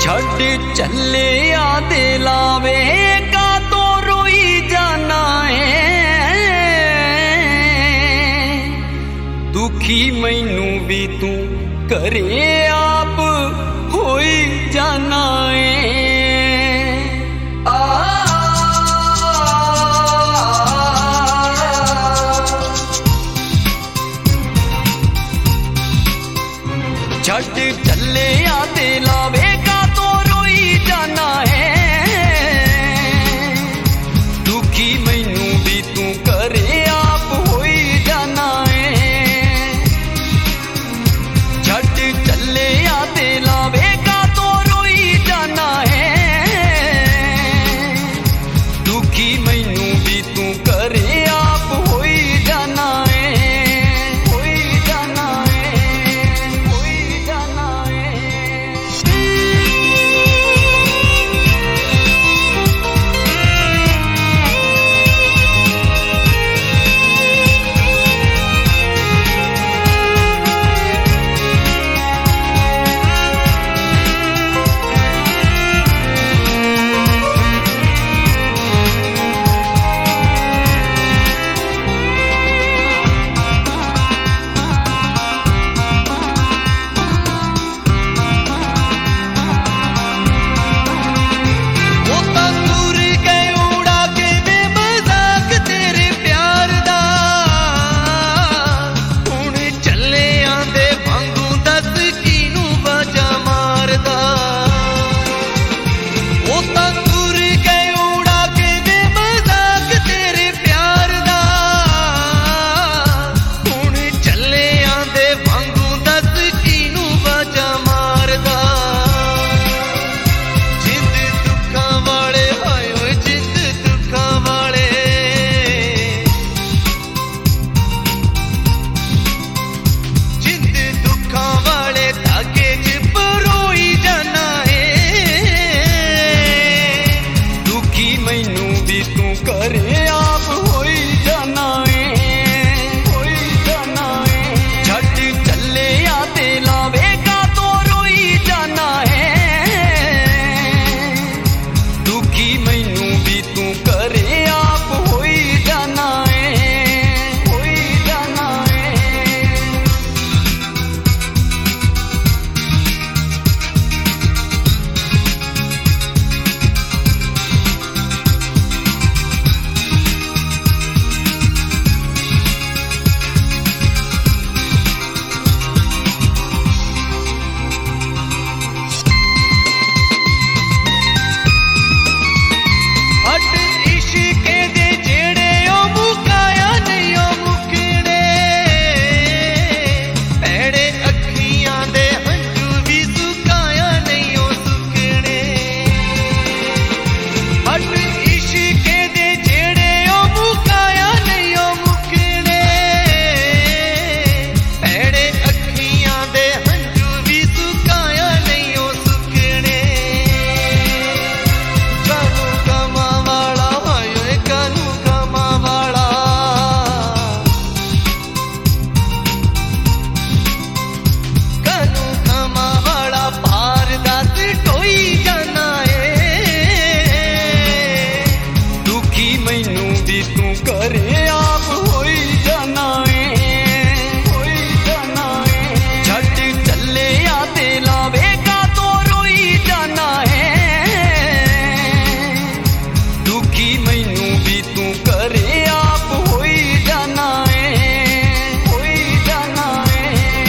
छड़ चले आदे लावे का तो रोई जाना है। दुखी मैनू भी तू करे आप होई जाना है। छड़ चले आदे लावे का तो रोई जाना है। दुखी मैनू भी तू करे आप होई जाना है। छड़ चले आदे लावे का तो रोई जाना है। दुखी मैनू भी तू करे आप होई जाना है। करे आप होई जाना है, होई जाना है। छड़ चले आदे लावे का तो रोई जाना है। दुखी मैनू भी तू करे आप होई जाना है, होई जाना है। करे आप होई जाना है, होई जाना है। छड़ चले आदे लावे का तो रोई जाना है। दुखी मैनू भी तू करे आप होई जाना है, होई जाना है।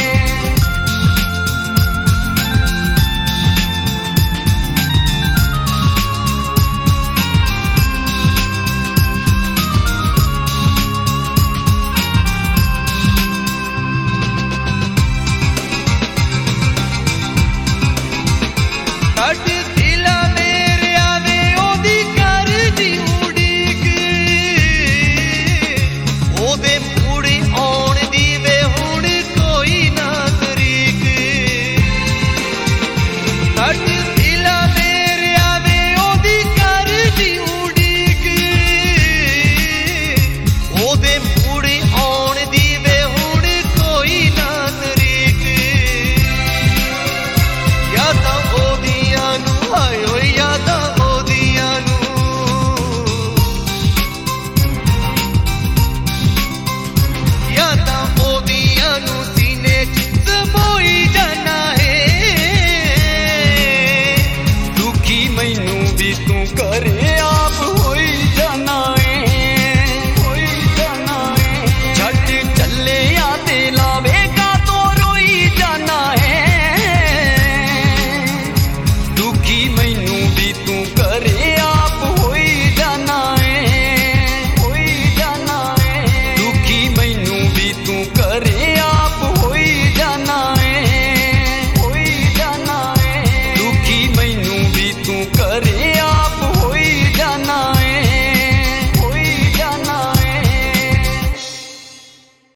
दिला मेरे आवे ओदी कर दी उड़ीक, ओदे मुड़ी आउण दी वे हुण कोई ना तरीक। दिला मेरे आवे ओदी कर दी उड़ीक, ओदे मुड़ी आउण दी वे हुण कोई ना तरीक। या तां ओदियां नूं मैनू भी तू